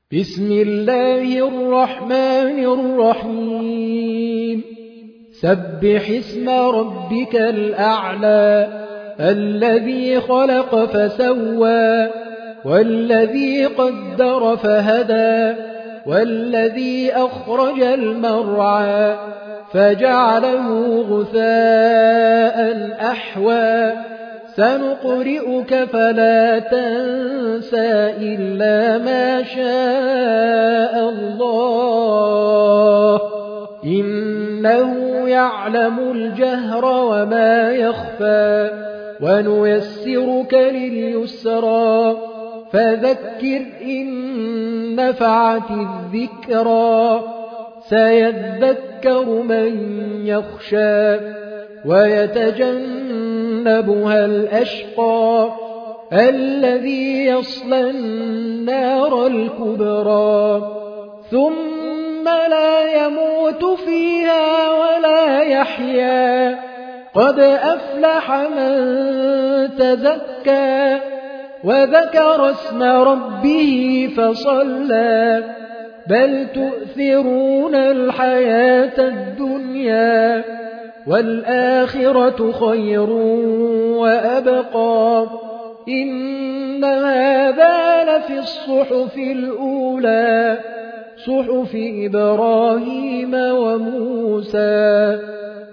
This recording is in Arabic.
بسم الله الرحمن الرحيم سبح اسم ربك الأعلى الذي خلق فسوى والذي قدر فهدى والذي أخرج المرعى فجعله غثاء أحوى سنقرئك فلا تنسى إلا ما شاء الله إنه يعلم الجهر وما يخفى ونيسرك لليسرى فذكر إن نفعت الذكرى سيذكر من يخشى ويتجنبها الأشقى الذي يصلى النار الكبرى ثم لا يموت فيها ولا يحيا قد أفلح من تزكى وذكر اسم ربه فصلى بل تؤثرون الحياة الدنيا والآخرة خير وأبقى إن هذا لفي الصحف الأولى صحف إبراهيم وموسى